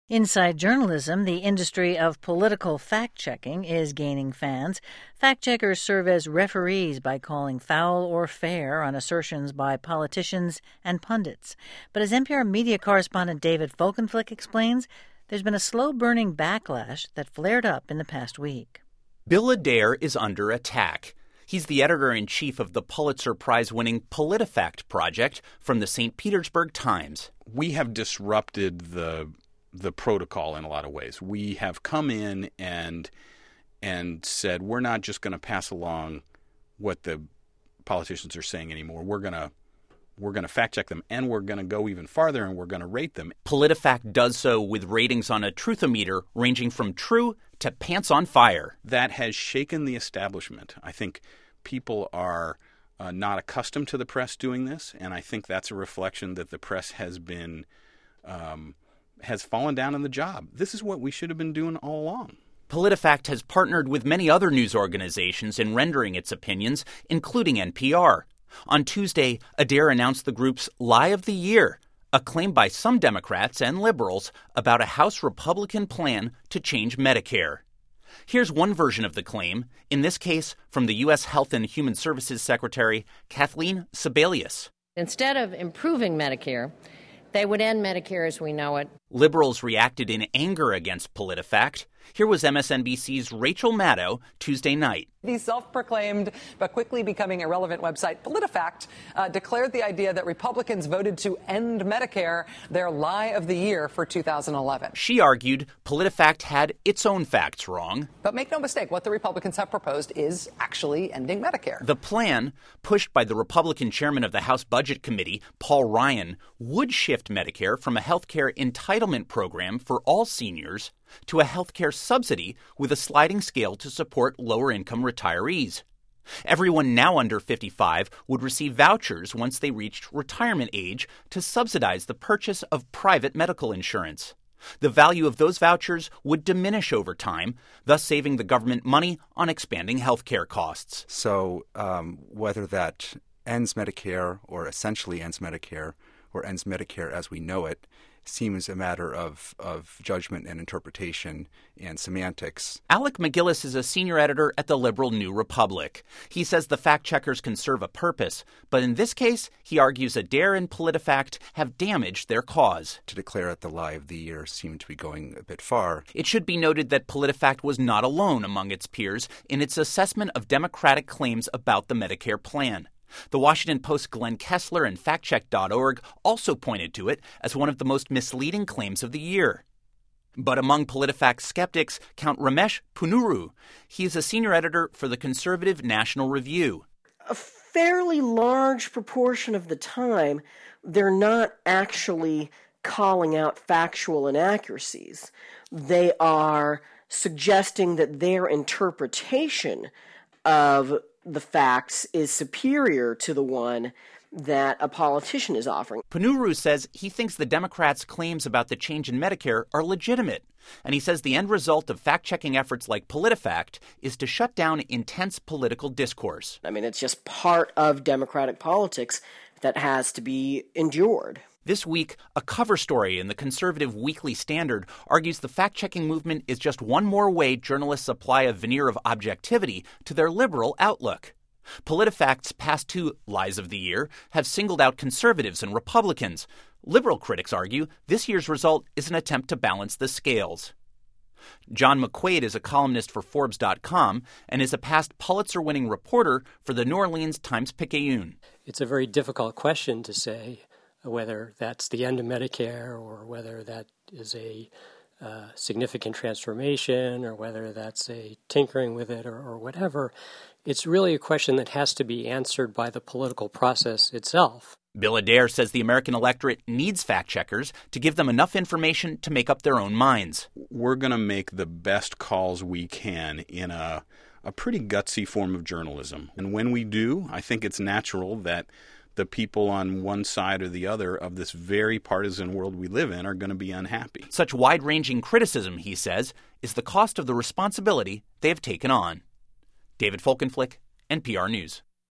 Inside journalism, the industry of political fact-checking is gaining fans. Fact-checkers serve as referees by calling foul or fair on assertions by politicians and pundits. But as NPR media correspondent David Folkenflik explains, there's been a slow-burning backlash that flared up in the past week. Bill Adair is under attack. He's the editor-in-chief of the Pulitzer Prize-winning PolitiFact project from the St. Petersburg Times. We have disrupted the protocol in a lot of ways. We have come in and said we're not just going to pass along what the politicians are saying anymore. We're going to fact check them, and we're going to go even farther, and we're going to rate them. PolitiFact does so with ratings on a truthometer ranging from true to pants on fire. That has shaken the establishment. I think people are not accustomed to the press doing this, and I think that's a reflection that the press has been has fallen down in the job. This is what we should have been doing all along. PolitiFact has partnered with many other news organizations in rendering its opinions, including NPR. On Tuesday, Adair announced the group's Lie of the Year, a claim by some Democrats and liberals about a House Republican plan to change Medicare. Here's one version of the claim, in this case from the U.S. Health and Human Services Secretary Kathleen Sebelius. Instead of improving Medicare, they would end Medicare as we know it. Liberals reacted in anger against PolitiFact. Here was MSNBC's Rachel Maddow Tuesday night. The self-proclaimed but quickly becoming irrelevant website PolitiFact declared the idea that Republicans voted to end Medicare their lie of the year for 2011. She argued PolitiFact had its own facts wrong. But make no mistake, what the Republicans have proposed is actually ending Medicare. The plan, pushed by the Republican chairman of the House Budget Committee, Paul Ryan, would shift Medicare from a health care entitlement program for all seniors to a health care subsidy with a sliding scale to support lower-income retirees. Everyone now under 55 would receive vouchers once they reached retirement age to subsidize the purchase of private medical insurance. The value of those vouchers would diminish over time, thus saving the government money on expanding health care costs. So whether that ends Medicare or essentially ends Medicare or ends Medicare as we know it seems a matter of judgment and interpretation and semantics. Alec McGillis is a senior editor at the liberal New Republic. He says the fact-checkers can serve a purpose, but in this case, he argues Adair and PolitiFact have damaged their cause. To declare it the lie of the year seemed to be going a bit far. It should be noted that PolitiFact was not alone among its peers in its assessment of Democratic claims about the Medicare plan. The Washington Post's Glenn Kessler and FactCheck.org also pointed to it as one of the most misleading claims of the year. But among PolitiFact skeptics count Ramesh Ponnuru. He is a senior editor for the conservative National Review. A fairly large proportion of the time, they're not actually calling out factual inaccuracies. They are suggesting that their interpretation of the facts is superior to the one that a politician is offering. Ponnuru says he thinks the Democrats' claims about the change in Medicare are legitimate. And he says the end result of fact-checking efforts like PolitiFact is to shut down intense political discourse. I mean, it's just part of Democratic politics that has to be endured. This week, a cover story in the conservative Weekly Standard argues the fact-checking movement is just one more way journalists apply a veneer of objectivity to their liberal outlook. PolitiFact's past two Lies of the Year have singled out conservatives and Republicans. Liberal critics argue this year's result is an attempt to balance the scales. John McQuaid is a columnist for Forbes.com and is a past Pulitzer-winning reporter for the New Orleans Times-Picayune. It's a very difficult question to say whether that's the end of Medicare or whether that is a significant transformation or whether that's a tinkering with it or whatever. It's really a question that has to be answered by the political process itself. Bill Adair says the American electorate needs fact-checkers to give them enough information to make up their own minds. We're going to make the best calls we can in a pretty gutsy form of journalism. And when we do, I think it's natural that the people on one side or the other of this very partisan world we live in are going to be unhappy. Such wide-ranging criticism, he says, is the cost of the responsibility they have taken on. David Folkenflik, NPR News.